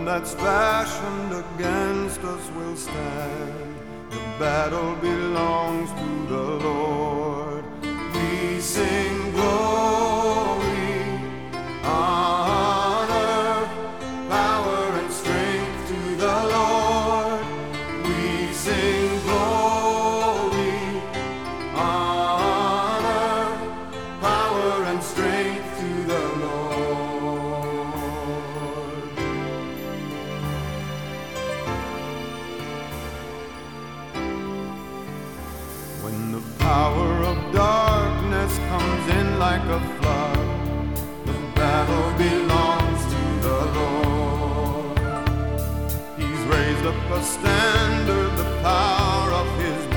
that's fashioned against us will stand. The battle belongs to the Lord. We sing glory, honor, power and strength to the Lord. We sing glory, honor, power and strength to the Lord. When the power of darkness comes in like a flood, the battle belongs to the Lord. He's raised up a standard, the power of his